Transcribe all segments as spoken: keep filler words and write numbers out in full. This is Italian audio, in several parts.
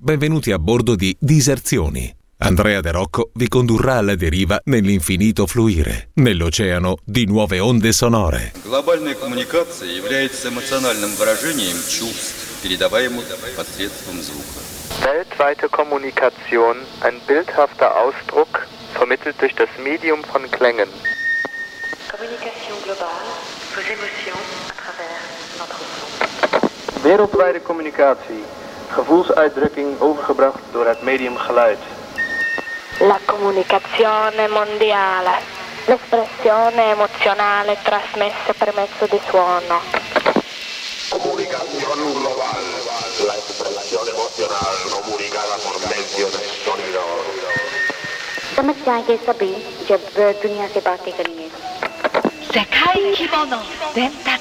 benvenuti a bordo di Diserzioni. Andrea De Rocco vi condurrà alla deriva nell'infinito fluire, nell'oceano di nuove onde sonore. Глобальная коммуникация является эмоциональным выражением чувств, передаваемых посредством звука. Weltweite Kommunikation, ein bildhafter Ausdruck, vermittelt durch das Medium von Klängen. Communication globale, vos émotions à travers notre son. Wereldwijde communicatie, gevoelsuitdrukking overgebracht door het medium geluid. La comunicazione mondiale, l'espressione emozionale trasmessa per mezzo di suono. Comunicación global, la expresión emocional comunicada por medio del sonido. समझ जाएंगे सभी जब दुनिया से बातें करेंगे. 世界規模の伝達、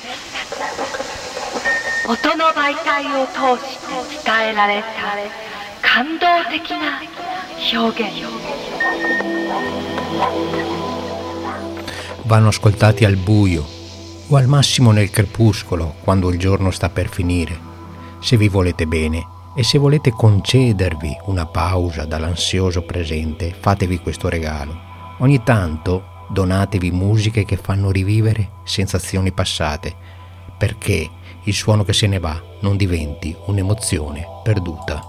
音の媒体を通して伝えられた感動的な表現。 Vanno ascoltati al buio o al massimo nel crepuscolo, quando il giorno sta per finire, se vi volete bene e se volete concedervi una pausa dall'ansioso presente, fatevi questo regalo. Ogni tanto donatevi musiche che fanno rivivere sensazioni passate, perché il suono che se ne va non diventi un'emozione perduta.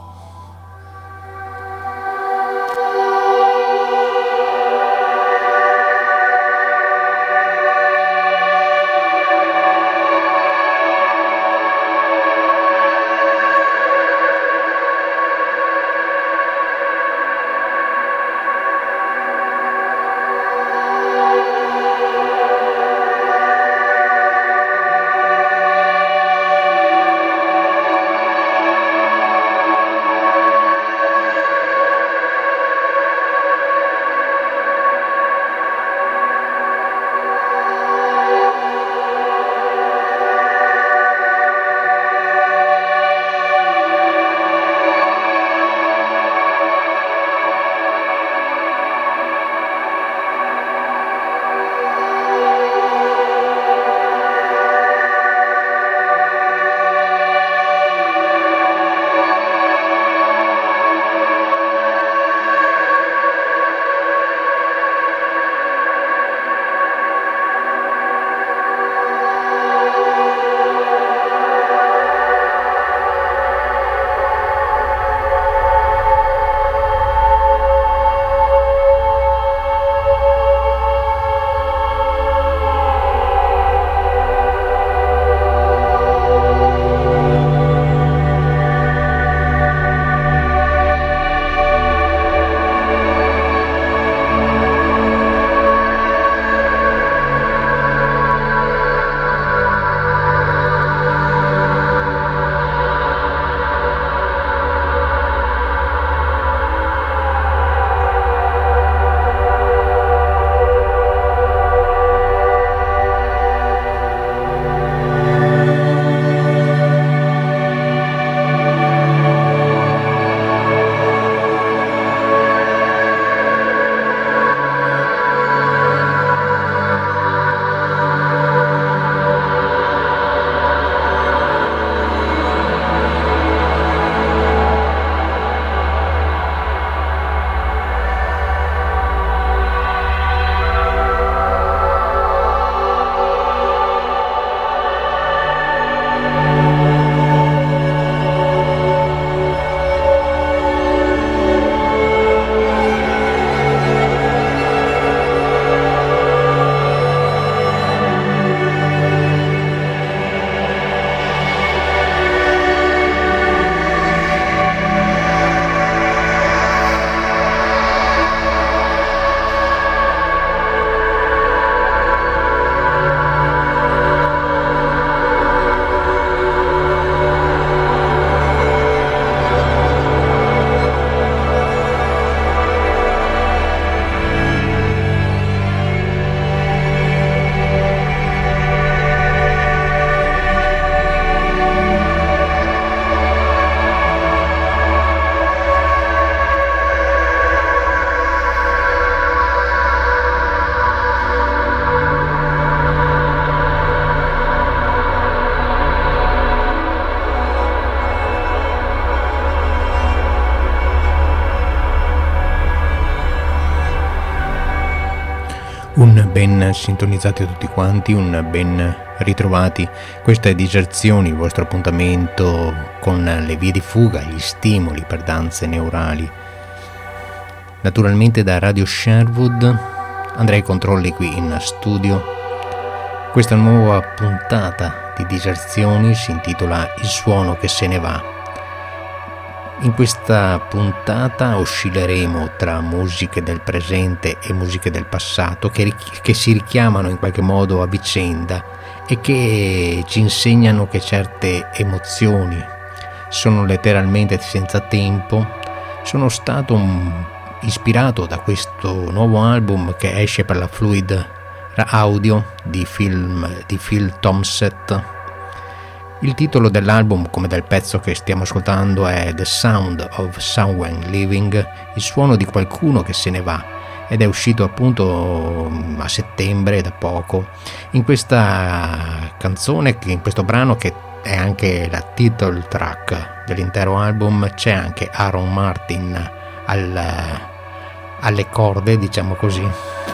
Un ben sintonizzati a tutti quanti, un ben ritrovati. Questa è Diserzioni, il vostro appuntamento con le vie di fuga, gli stimoli per danze neurali. Naturalmente da Radio Sherwood, Andrea Controlli qui in studio. Questa nuova puntata di Diserzioni si intitola Il suono che se ne va. In questa puntata oscilleremo tra musiche del presente e musiche del passato che, che si richiamano in qualche modo a vicenda e che ci insegnano che certe emozioni sono letteralmente senza tempo. Sono stato un, ispirato da questo nuovo album che esce per la Fluid Audio di, film, di Phil Tomset. Il titolo dell'album, come del pezzo che stiamo ascoltando, è The Sound of Someone Leaving, il suono di qualcuno che se ne va, ed è uscito appunto a settembre da poco. In questa canzone, in questo brano che è anche la title track dell'intero album, c'è anche Aaron Martin al, alle corde, diciamo così.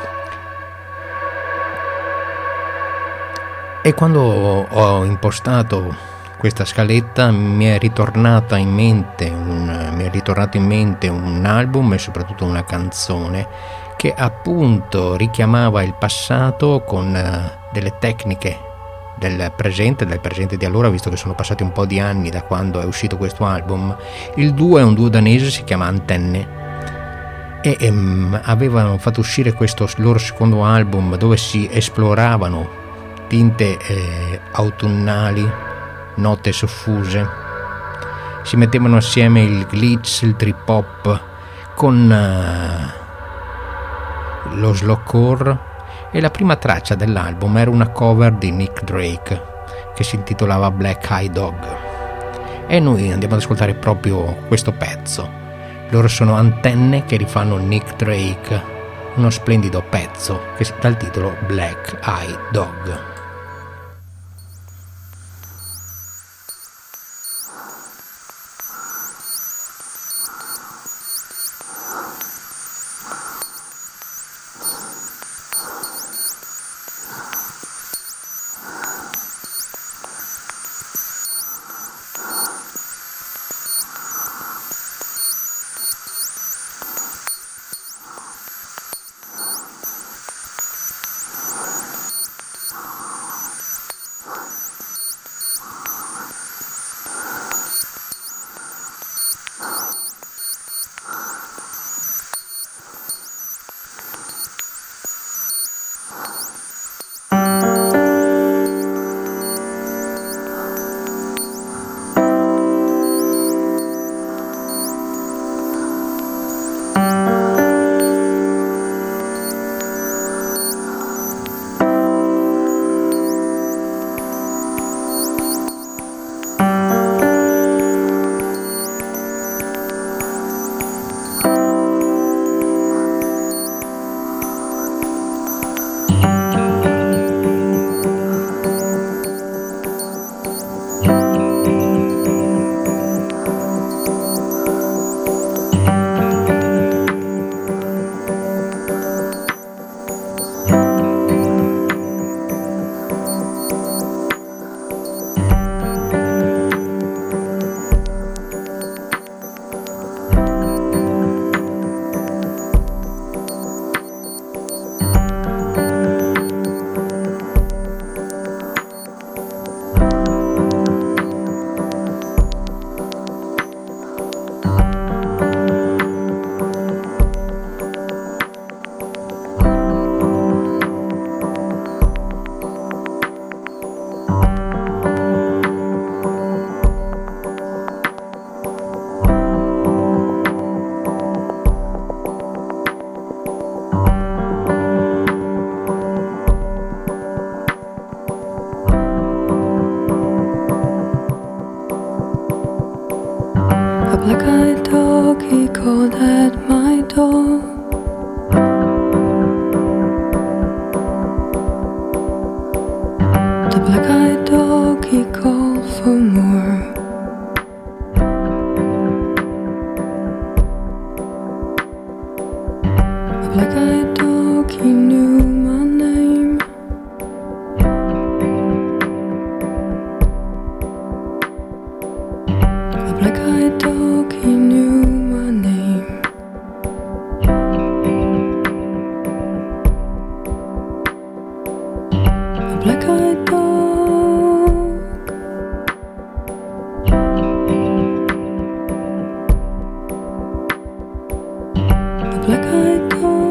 E quando ho impostato questa scaletta mi è ritornata in mente un, mi è ritornato in mente un album e soprattutto una canzone che appunto richiamava il passato con delle tecniche del presente, del presente di allora, visto che sono passati un po' di anni da quando è uscito questo album. Il duo è un duo danese, si chiama Antenne, e ehm, avevano fatto uscire questo loro secondo album dove si esploravano tinte eh, autunnali, note soffuse, si mettevano assieme il glitch, il trip hop con uh, lo slowcore, e la prima traccia dell'album era una cover di Nick Drake che si intitolava Black Eye Dog, e noi andiamo ad ascoltare proprio questo pezzo. Loro sono Antenne che rifanno Nick Drake, uno splendido pezzo che dal titolo Black Eye Dog. black-eyed dog, he called at my door. The black-eyed dog, he called for more. A black-eyed dog, he knew my black-eyed dog.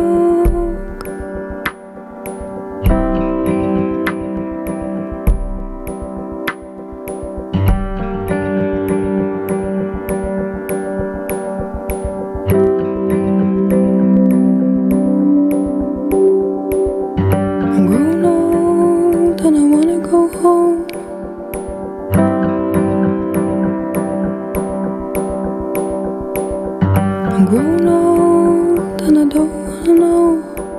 I'm grown old and I wanna go home. I'm grown old and I don't wanna know.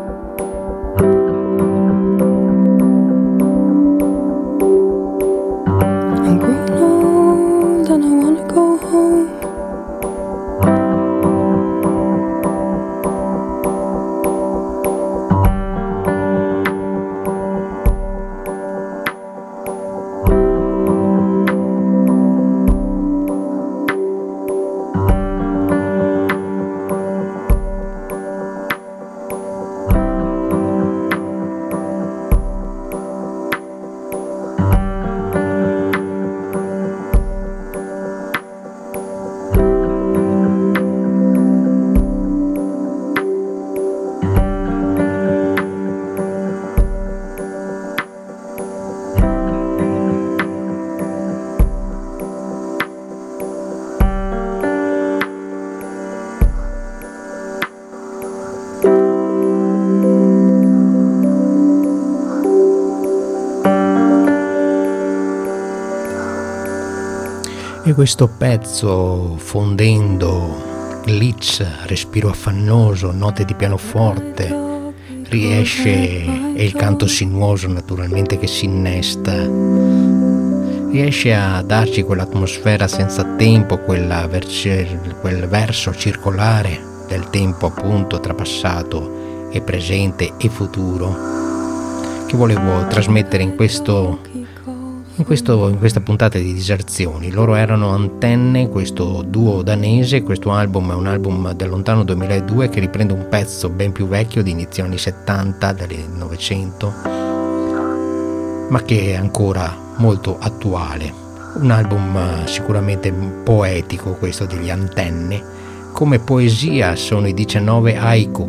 I'm grown old and I wanna go home. E questo pezzo, fondendo, glitch, respiro affannoso, note di pianoforte, riesce, e il canto sinuoso naturalmente che si innesta, riesce a darci quell'atmosfera senza tempo, quella verce, quel verso circolare del tempo appunto tra passato e presente e futuro, che volevo trasmettere in questo In, questo, in questa puntata di Diserzioni. Loro erano Antenne, questo duo danese. Questo album è un album del lontano duemiladue che riprende un pezzo ben più vecchio di inizio anni settanta, del Novecento, ma che è ancora molto attuale. Un album sicuramente poetico, questo degli Antenne. Come poesia sono i diciannove haiku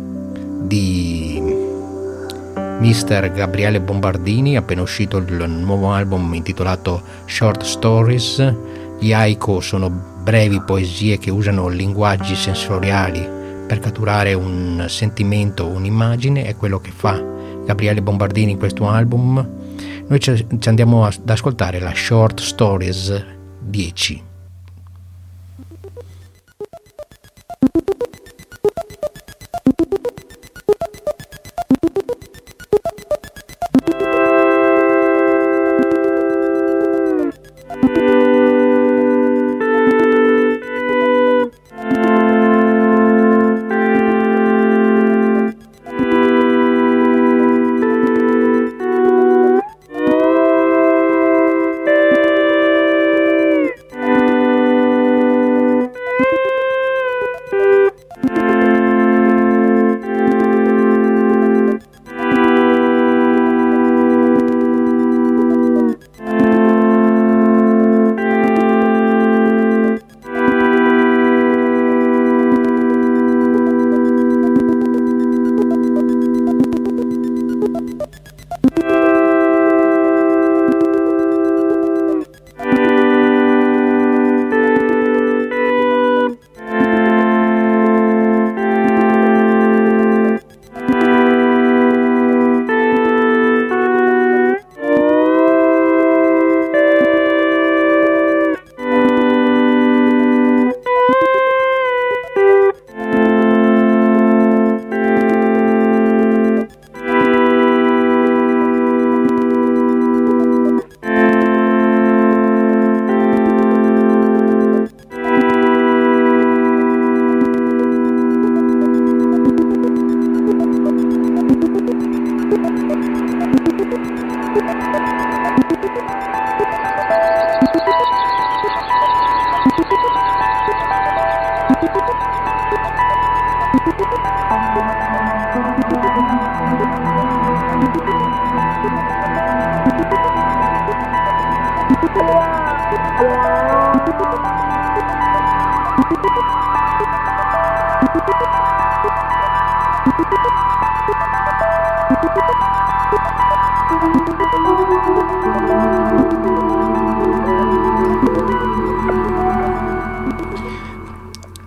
di mister Gabriele Bombardini, appena uscito il nuovo album intitolato Short Stories. Gli haiku sono brevi poesie che usano linguaggi sensoriali per catturare un sentimento, un'immagine. È quello che fa Gabriele Bombardini in questo album. Noi ci andiamo ad ascoltare la Short Stories dieci. Wow.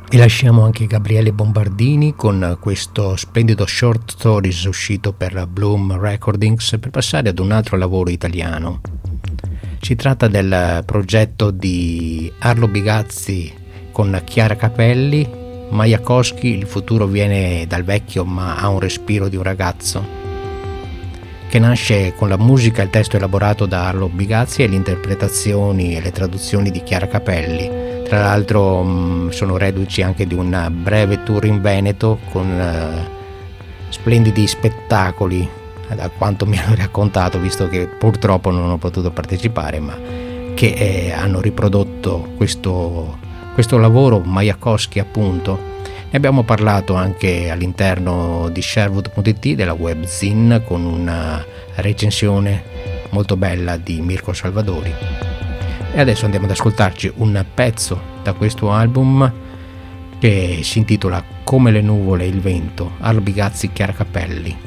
E lasciamo anche Gabriele Bombardini con questo splendido short stories uscito per Bloom Recordings per passare ad un altro lavoro italiano. Si tratta del progetto di Arlo Bigazzi con Chiara Capelli, Majakowski, il futuro viene dal vecchio ma ha un respiro di un ragazzo, che nasce con la musica e il testo elaborato da Arlo Bigazzi e le interpretazioni e le traduzioni di Chiara Capelli. Tra l'altro mh, sono reduci anche di un breve tour in Veneto con uh, splendidi spettacoli, da quanto mi hanno raccontato, visto che purtroppo non ho potuto partecipare, ma che eh, hanno riprodotto questo, questo lavoro, Majakowski appunto. Ne abbiamo parlato anche all'interno di Sherwood punto it della webzine con una recensione molto bella di Mirko Salvadori. E adesso andiamo ad ascoltarci un pezzo da questo album che si intitola Come le nuvole e il vento, Arlo Bigazzi, Chiara Capelli.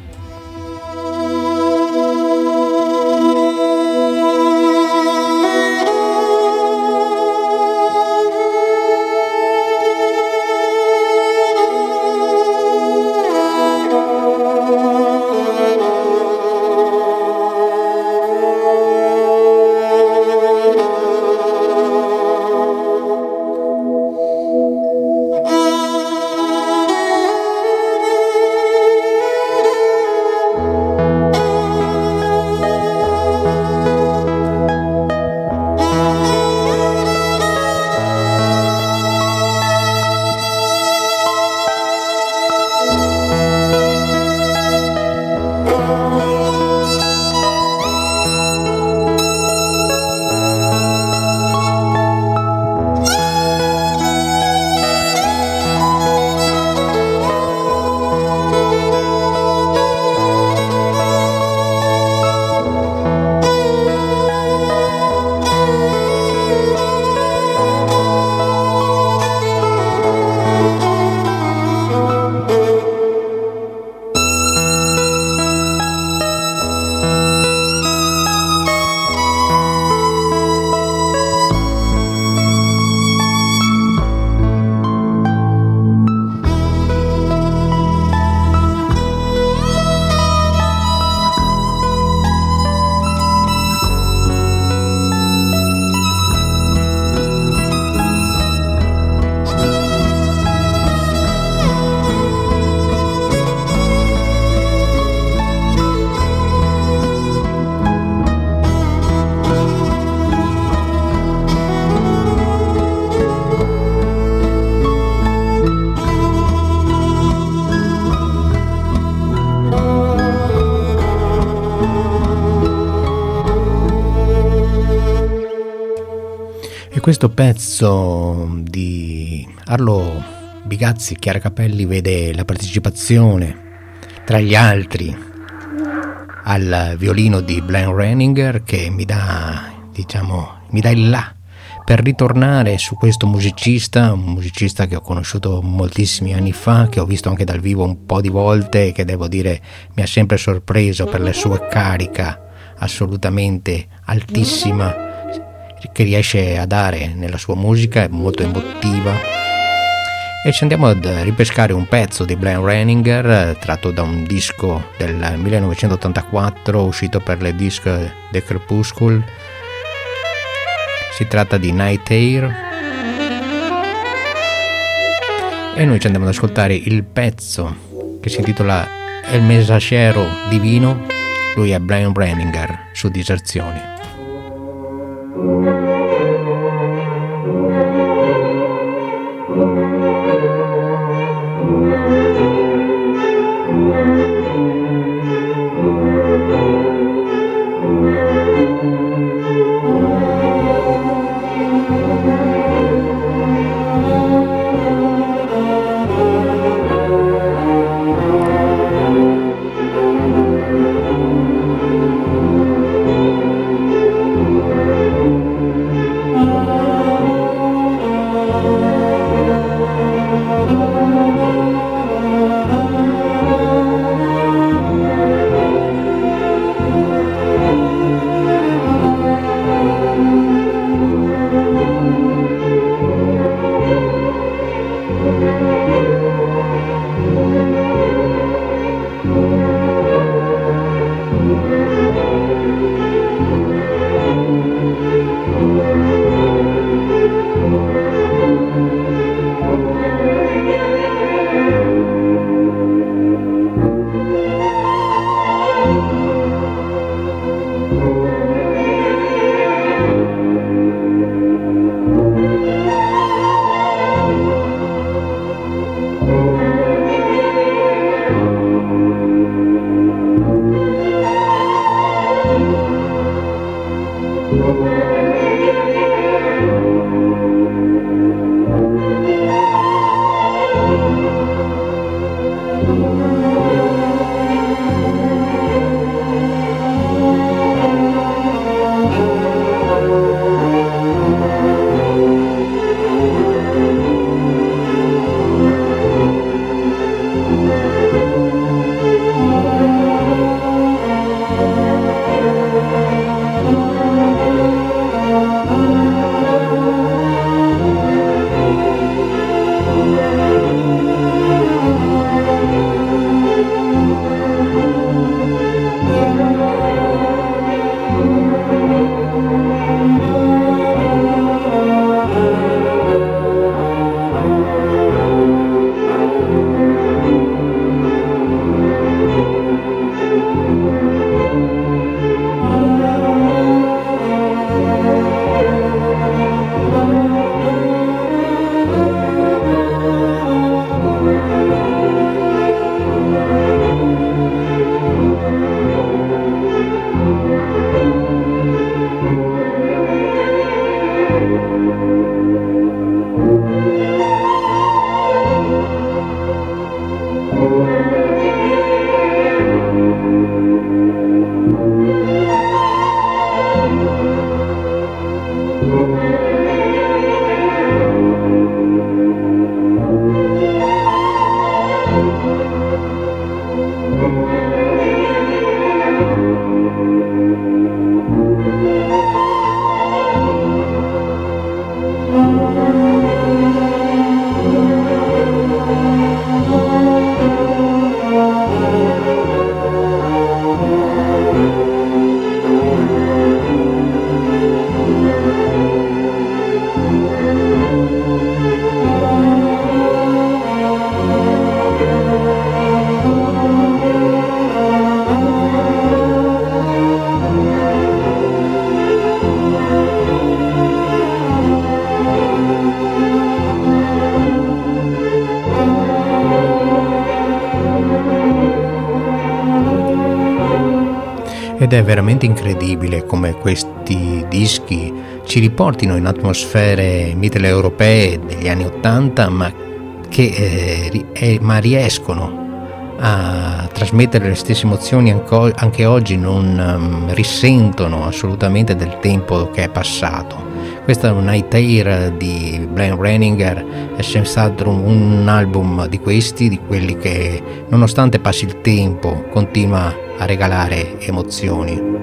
Questo pezzo di Arlo Bigazzi, Chiara Capelli vede la partecipazione tra gli altri al violino di Blaine Renninger, che mi dà, diciamo, mi dà il là per ritornare su questo musicista, un musicista che ho conosciuto moltissimi anni fa, che ho visto anche dal vivo un po' di volte e che devo dire mi ha sempre sorpreso per la sua carica assolutamente altissima che riesce a dare nella sua musica, è molto emotiva. E ci andiamo ad ripescare un pezzo di Blaine Renninger tratto da un disco del millenovecentottantaquattro uscito per le disc The Crepuscule. Si tratta di Night Air e noi ci andiamo ad ascoltare il pezzo che si intitola El Messaggero Divino. Lui è Blaine Renninger su Diserzioni. Thank you. Ed è veramente incredibile come questi dischi ci riportino in atmosfere mitteleuropee degli anni Ottanta, ma che eh, eh, ma riescono a trasmettere le stesse emozioni anche, anche oggi, non um, risentono assolutamente del tempo che è passato. Questa è un Night Air di Brian Reininger, è senz'altro un album di questi, di quelli che nonostante passi il tempo continua a regalare emozioni.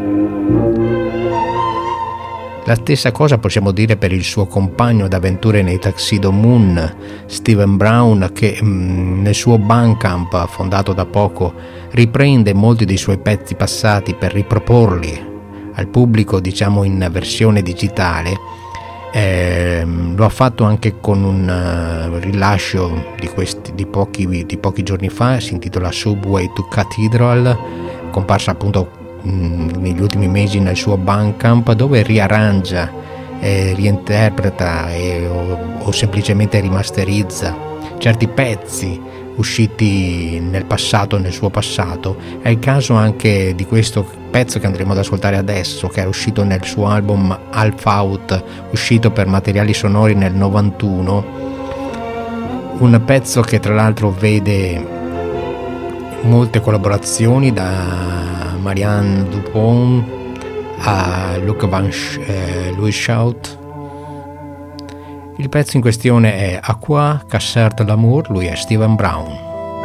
La stessa cosa possiamo dire per il suo compagno d'avventure nei Tuxedo Moon, Steven Brown, che mh, nel suo Bandcamp, fondato da poco, riprende molti dei suoi pezzi passati per riproporli al pubblico, diciamo in versione digitale. Eh, lo ha fatto anche con un uh, rilascio di, questi, di, pochi, di pochi giorni fa, si intitola Subway to Cathedral, comparsa appunto negli ultimi mesi nel suo Bandcamp, dove riarrangia, eh, riinterpreta e, o, o semplicemente rimasterizza certi pezzi usciti nel passato, nel suo passato. È il caso anche di questo pezzo che andremo ad ascoltare adesso, che è uscito nel suo album Alpha Out, uscito per Materiali Sonori nel novantuno, un pezzo che tra l'altro vede molte collaborazioni da Marianne Dupont a Luc Van Sch- eh, Louis Schout. Il pezzo in questione è À quoi qu'a sert l'amour, lui è Steven Brown.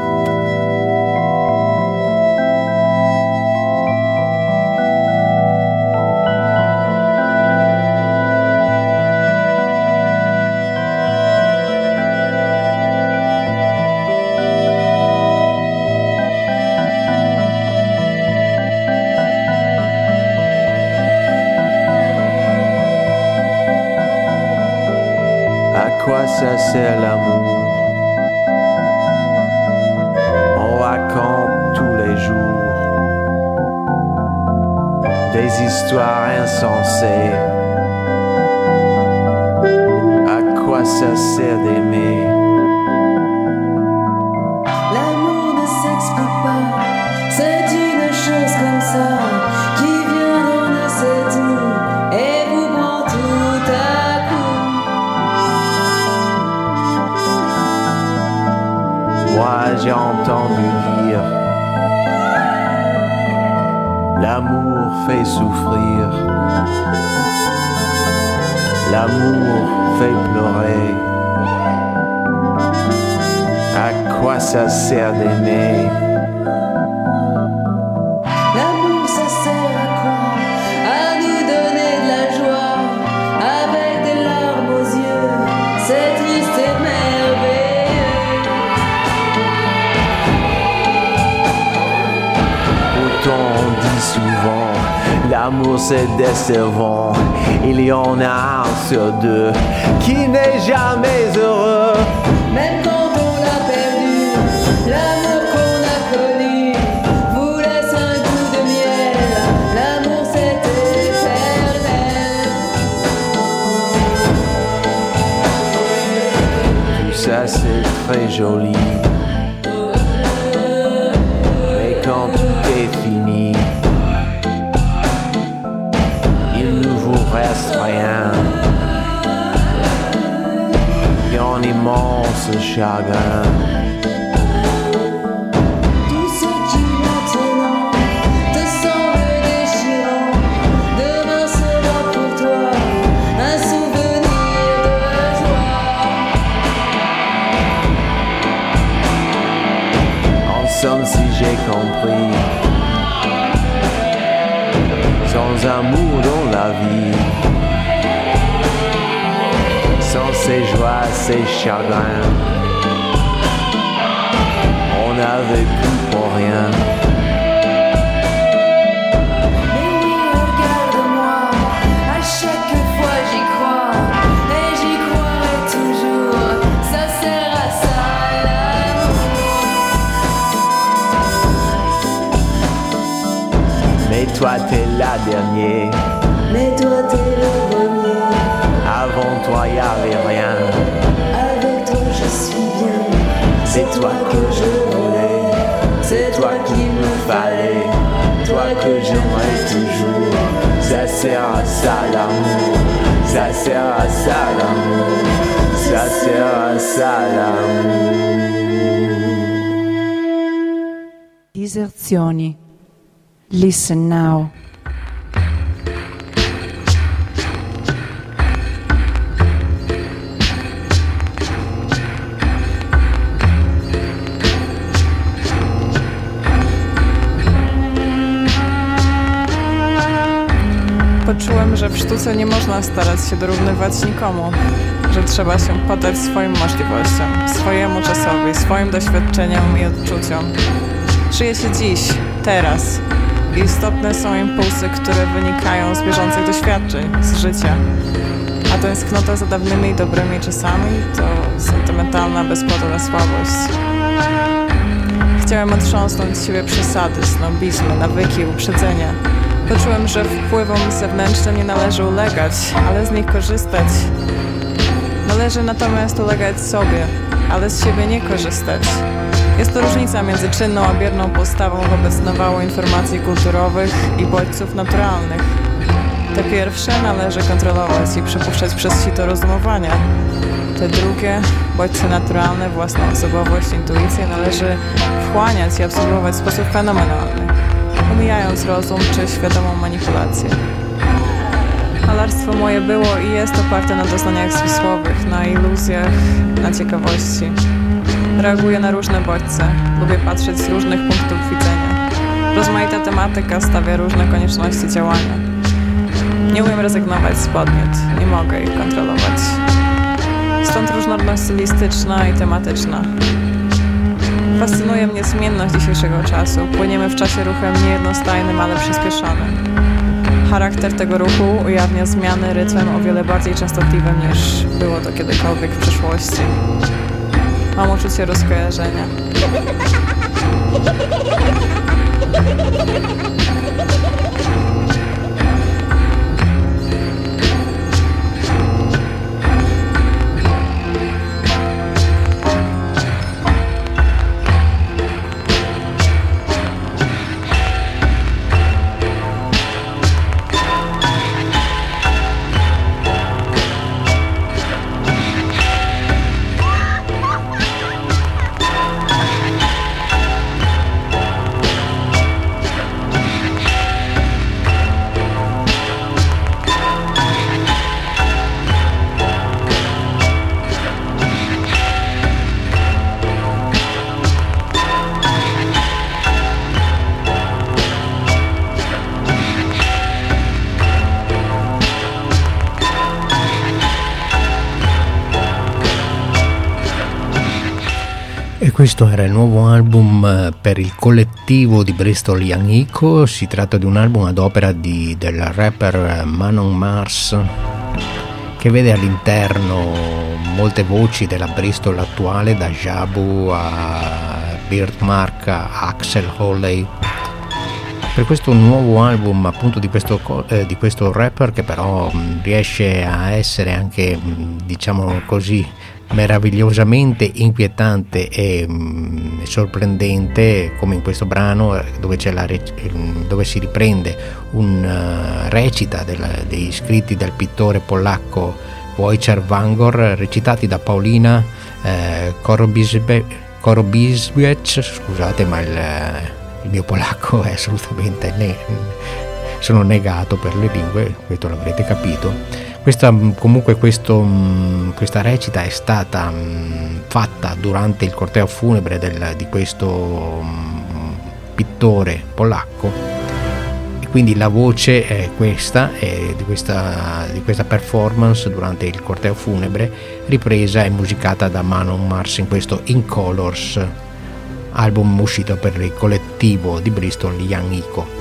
Ça c'est l'amour. On raconte tous les jours des histoires insensées. À quoi ça sert d'aimer? L'amour ne s'explique pas, c'est une chose comme ça qui vient d'on ne sait où et vous prend tout à coup. Moi j'ai entendu dire l'amour fait souffrir, l'amour fait pleurer. À quoi ça sert d'aimer? L'amour ça sert à quoi? À nous donner de la joie avec des larmes aux yeux, c'est triste et merveilleux. On dit souvent, l'amour c'est décevant. Il y en a un sur deux qui n'est jamais heureux. Même quand on l'a perdu, l'amour qu'on a connu vous laisse un goût de miel. L'amour c'est éternel. Tout ça c'est très joli, mais quand tout est fini, il ne vous reste rien qu'un immense chagrin. Tout ce qui maintenant te semble déchirant, demain sera pour toi un souvenir de joie. En somme, si j'ai compris, sans amour dans la vie, sans ses joies, ses chagrins, on n'avait plus pour rien. Mais oui, regarde-moi, à chaque fois j'y crois, et j'y croirai toujours, ça sert à ça l'amour. Mais toi t'es la dernière, Mais toi t'es le premier, avant toi y'avait rien. avec toi je suis bien, C'est toi que je voulais, c'est toi qu'il me fallait, toi que j'aimerais. sert à ça l'amour, ça sert à ça l'amour, ça sert à ça l'amour. Diserzioni. Listen now. Poczułem, że w sztuce nie można starać się dorównywać nikomu, że trzeba się poddać swoim możliwościom, swojemu czasowi, swoim doświadczeniom i odczuciom. Żyje się dziś, teraz. Istotne są impulsy, które wynikają z bieżących doświadczeń, z życia. A tęsknota za dawnymi i dobrymi czasami to sentymentalna, bezpłatna słabość. Chciałem otrząsnąć z siebie przesady, snobizmy, nawyki, uprzedzenia. Poczułem, że wpływom zewnętrznym nie należy ulegać, ale z nich korzystać. Należy natomiast ulegać sobie, ale z siebie nie korzystać. Jest to różnica między czynną a bierną postawą wobec nawału informacji kulturowych i bodźców naturalnych. Te pierwsze należy kontrolować i przepuszczać przez sito rozumowania. Te drugie, bodźce naturalne, własną osobowość, intuicję należy wchłaniać i absorbować w sposób fenomenalny, pomijając rozum czy świadomą manipulację. Malarstwo moje było i jest oparte na doznaniach zmysłowych, na iluzjach, na ciekawości. Reaguję na różne bodźce, lubię patrzeć z różnych punktów widzenia. Rozmaita tematyka stawia różne konieczności działania. Nie umiem rezygnować z podmiot, nie mogę ich kontrolować. Stąd różnorodność stylistyczna i tematyczna. Fascynuje mnie zmienność dzisiejszego czasu. Płyniemy w czasie ruchem niejednostajnym, ale przyspieszonym. Charakter tego ruchu ujawnia zmiany rytmem o wiele bardziej częstotliwym niż było to kiedykolwiek w przeszłości. Mam uczucie rozkojarzenia. Questo era il nuovo album per il collettivo di Bristol Young Echo. Si tratta di un album ad opera di, del rapper Manon Mars, che vede all'interno molte voci della Bristol attuale, da Jabu a Birdmark a Axel Holley. Per questo nuovo album appunto di questo, eh, di questo rapper, che però mh, riesce a essere anche mh, diciamo così meravigliosamente inquietante e mh, sorprendente, come in questo brano dove, c'è la re- dove si riprende un uh, recita della, dei scritti del pittore polacco Wojciech Wangor, recitati da Paulina eh, Korobisbiec. Scusate, ma il, il mio polacco è assolutamente ne- sono negato per le lingue, questo l'avrete capito. Questa, comunque questo, questa recita è stata fatta durante il corteo funebre del, di questo pittore polacco, e quindi la voce è questa, è di, questa, di questa performance durante il corteo funebre, ripresa e musicata da Manon Mars in questo In Colors, album uscito per il collettivo di Bristol Young Echo.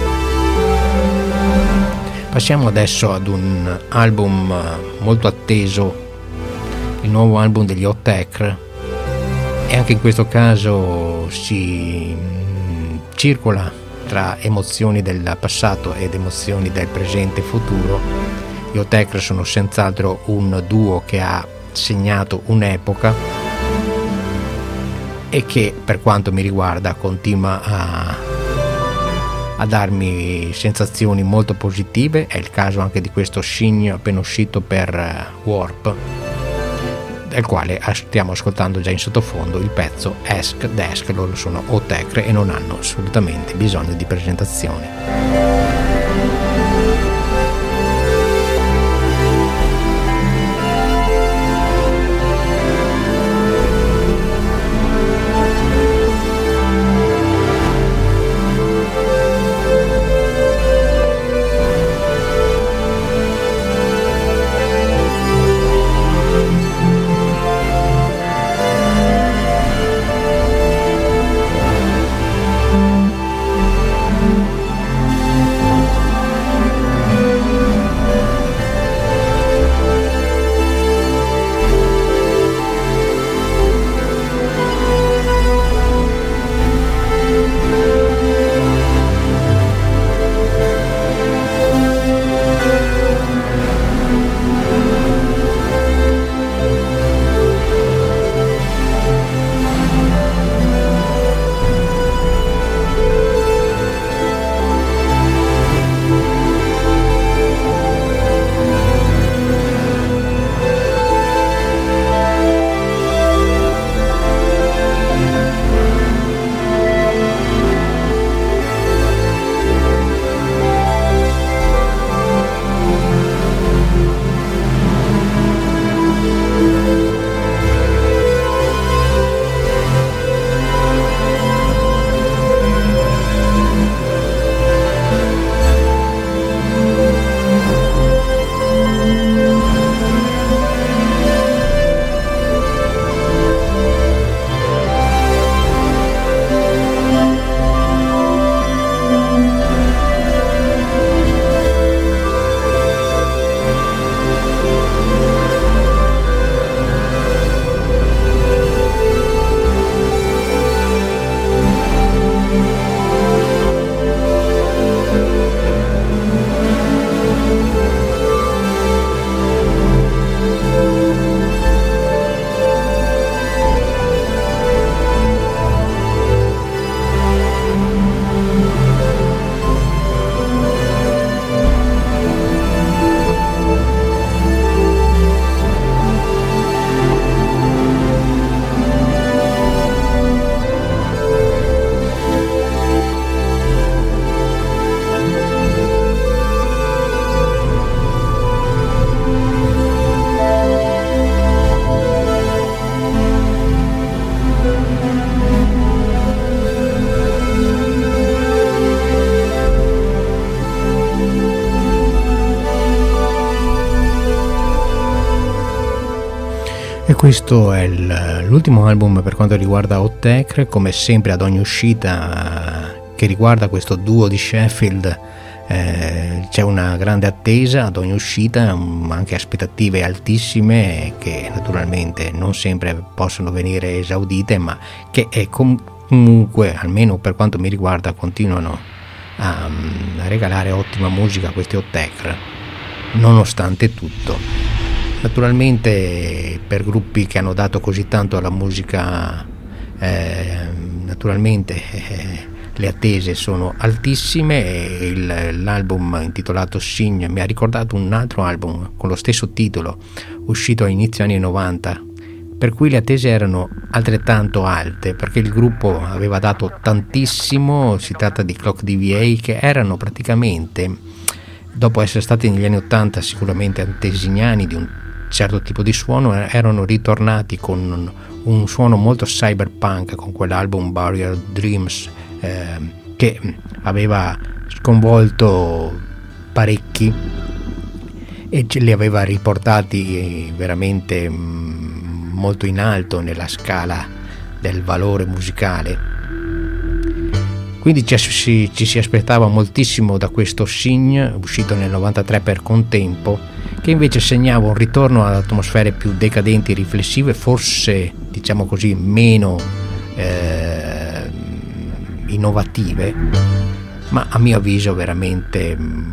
Passiamo adesso ad un album molto atteso, il nuovo album degli Hot Acre, e anche in questo caso si circola tra emozioni del passato ed emozioni del presente e futuro. Gli Hot Acre sono senz'altro un duo che ha segnato un'epoca e che, per quanto mi riguarda, continua a a darmi sensazioni molto positive. È il caso anche di questo Sign appena uscito per Warp, del quale stiamo ascoltando già in sottofondo il pezzo Ask Desk. Loro sono Autechre e non hanno assolutamente bisogno di presentazione. Questo è il, l'ultimo album per quanto riguarda Autechre. Come sempre ad ogni uscita che riguarda questo duo di Sheffield eh, c'è una grande attesa ad ogni uscita, anche aspettative altissime che naturalmente non sempre possono venire esaudite, ma che è comunque, almeno per quanto mi riguarda, continuano a, a regalare ottima musica questi Autechre nonostante tutto. Naturalmente per gruppi che hanno dato così tanto alla musica, eh, naturalmente eh, le attese sono altissime e il, l'album intitolato Sign mi ha ricordato un altro album con lo stesso titolo uscito a inizio anni novanta, per cui le attese erano altrettanto alte perché il gruppo aveva dato tantissimo. Si tratta di Clock D V A, che erano praticamente, dopo essere stati negli anni ottanta sicuramente antesignani di un certo tipo di suono, erano ritornati con un suono molto cyberpunk con quell'album Barrier Dreams eh, che aveva sconvolto parecchi e ce li aveva riportati veramente molto in alto nella scala del valore musicale. Quindi ci si, ci si aspettava moltissimo da questo Sign uscito nel novantatré per Contempo, che invece segnava un ritorno ad atmosfere più decadenti e riflessive, forse diciamo così meno eh, innovative, ma a mio avviso veramente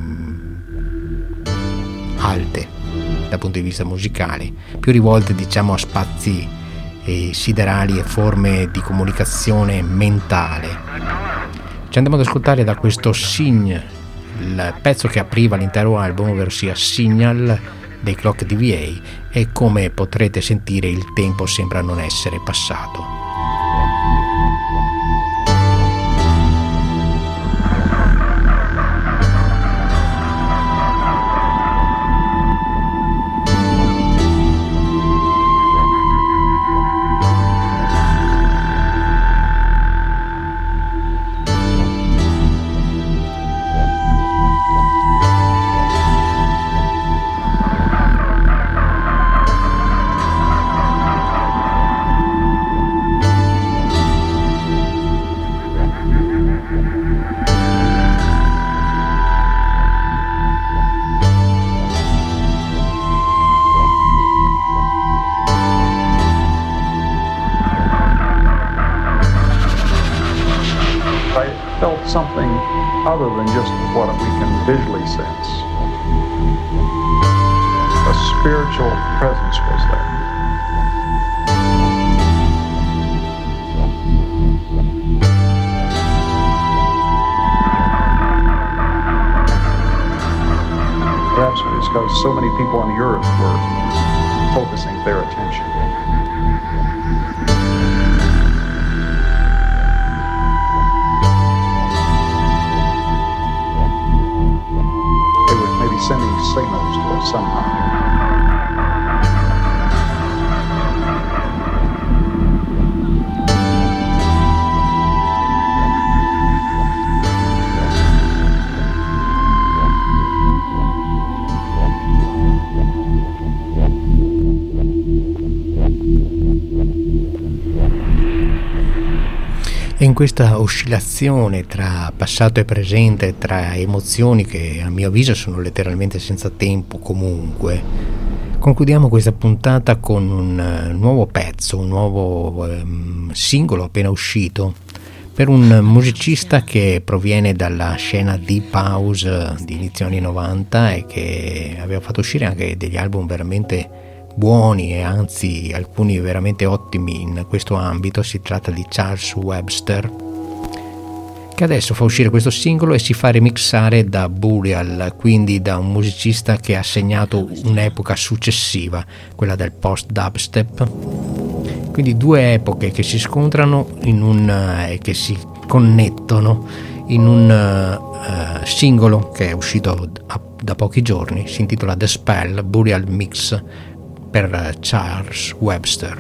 mh, alte dal punto di vista musicale, più rivolte diciamo a spazi eh, siderali e forme di comunicazione mentale. Ci andiamo ad ascoltare da questo Signe, il pezzo che apriva l'intero album, ovvero sia Signal dei Clock D V A, e come potrete sentire il tempo sembra non essere passato. Something other than just what we can visually sense. A spiritual presence was there. Perhaps it's because so many people on the earth were focusing their attention. Sending signals to us somehow. E in questa oscillazione tra passato e presente, tra emozioni che a mio avviso sono letteralmente senza tempo comunque, concludiamo questa puntata con un nuovo pezzo, un nuovo um, singolo appena uscito per un musicista che proviene dalla scena deep house di inizio anni novanta e che aveva fatto uscire anche degli album veramente buoni e anzi alcuni veramente ottimi in questo ambito. Si tratta di Charles Webster, che adesso fa uscire questo singolo e si fa remixare da Burial, quindi da un musicista che ha segnato un'epoca successiva, quella del post dubstep. Quindi due epoche che si scontrano in un e eh, che si connettono in un uh, singolo che è uscito a, da pochi giorni. Si intitola The Spell Burial Mix per Charles Webster.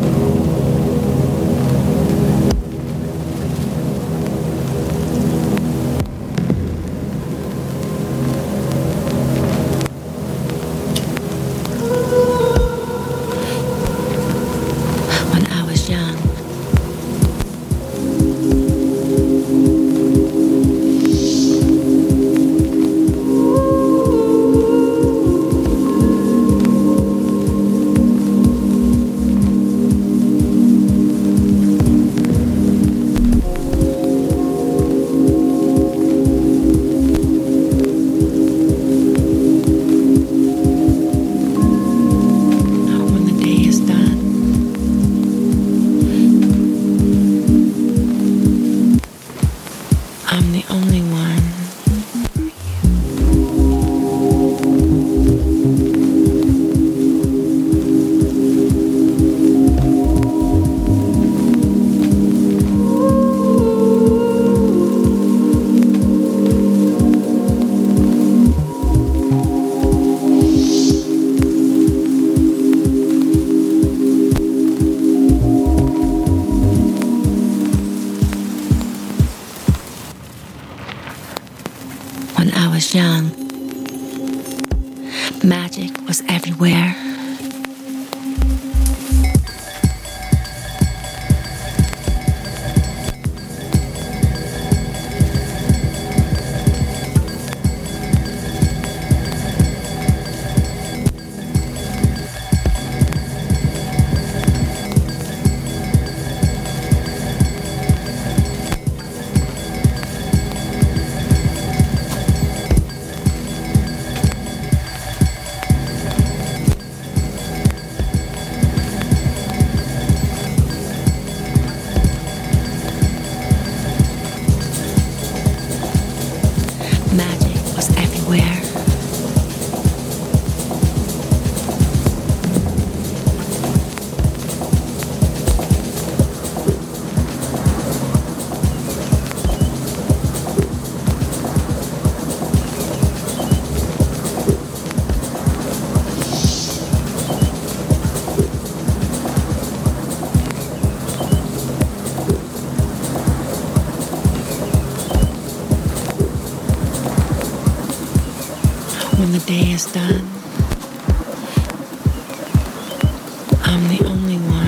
Young, magic was everywhere. the day is done, I'm the only one.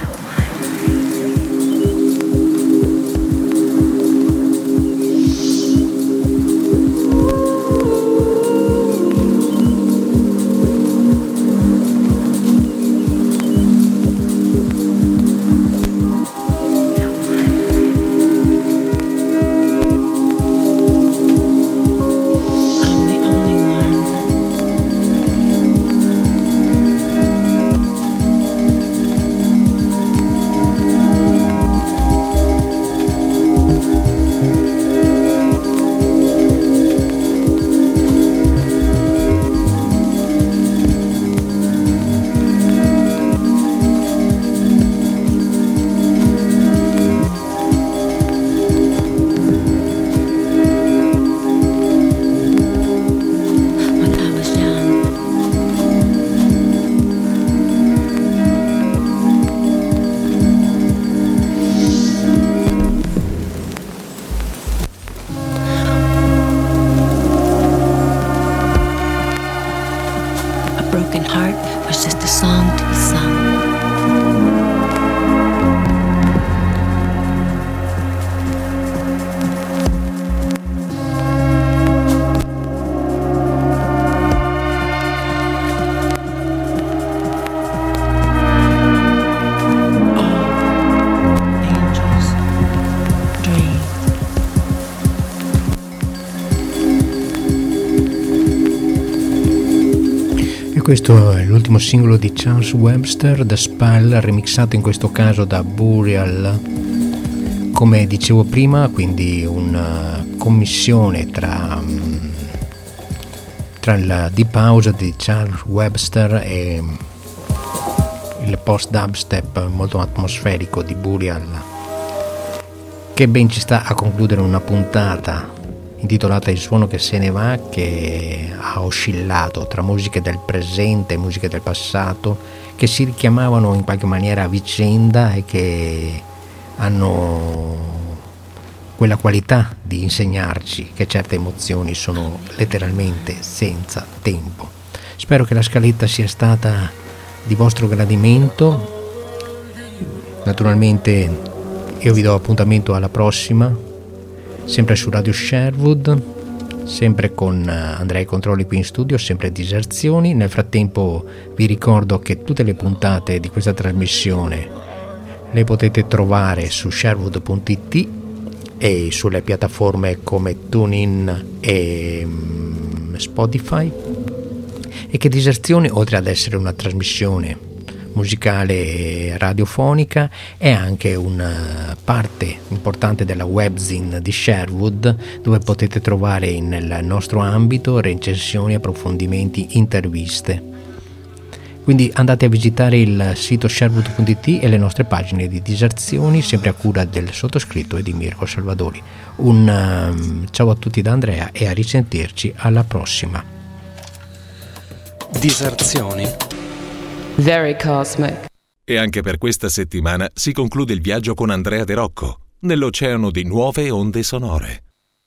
Questo è l'ultimo singolo di Charles Webster, The Spell, remixato in questo caso da Burial. Come dicevo prima, quindi una commissione tra, tra il Deep House di Charles Webster e il post-dubstep molto atmosferico di Burial, che ben ci sta a concludere una puntata intitolata Il suono che se ne va, che ha oscillato tra musiche del presente e musiche del passato, che si richiamavano in qualche maniera a vicenda e che hanno quella qualità di insegnarci che certe emozioni sono letteralmente senza tempo. Spero che la scaletta sia stata di vostro gradimento. Naturalmente io vi do appuntamento alla prossima, sempre su Radio Sherwood, sempre con Andrea Controlli qui in studio, sempre Diserzioni. Nel frattempo vi ricordo che tutte le puntate di questa trasmissione le potete trovare su sherwood punto it e sulle piattaforme come TuneIn e Spotify, e che Diserzioni, oltre ad essere una trasmissione musicale e radiofonica, è anche una parte importante della webzine di Sherwood, dove potete trovare nel nostro ambito recensioni, approfondimenti, interviste. Quindi andate a visitare il sito sherwood punto it e le nostre pagine di Diserzioni, sempre a cura del sottoscritto e di Mirko Salvadori. Un um, ciao a tutti da Andrea e a risentirci alla prossima. Diserzioni. Very cosmic. E anche per questa settimana si conclude il viaggio con Andrea De Rocco nell'oceano di nuove onde sonore.